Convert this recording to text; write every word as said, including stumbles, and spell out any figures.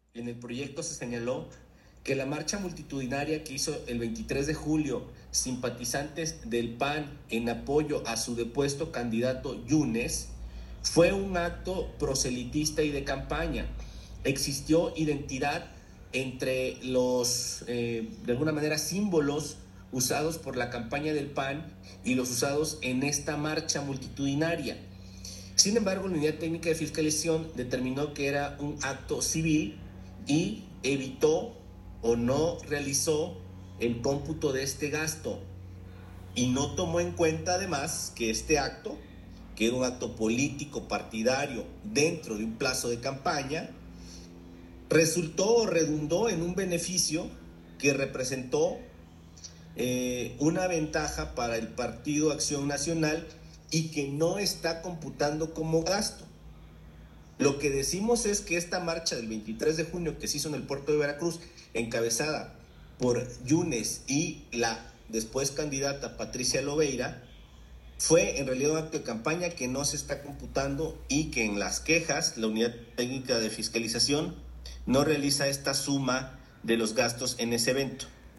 En el proyecto se señaló que la marcha multitudinaria que hizo el veintitrés de julio simpatizantes del P A N en apoyo a su depuesto candidato Yunes fue un acto proselitista y de campaña. Existió identidad entre los, eh, de alguna manera, símbolos usados por la campaña del P A N y los usados en esta marcha multitudinaria. Sin embargo, la Unidad Técnica de Fiscalización determinó que era un acto civil y evitó o no realizó el cómputo de este gasto y no tomó en cuenta además que este acto, que era un acto político partidario dentro de un plazo de campaña, resultó o redundó en un beneficio que representó eh, una ventaja para el Partido Acción Nacional y que no está computando como gasto. Lo que decimos es que esta marcha del veintitrés de junio que se hizo en el puerto de Veracruz, encabezada por Yunes y la después candidata Patricia Lobeira, fue en realidad un acto de campaña que no se está computando y que en las quejas la Unidad Técnica de Fiscalización no realiza esta suma de los gastos en ese evento.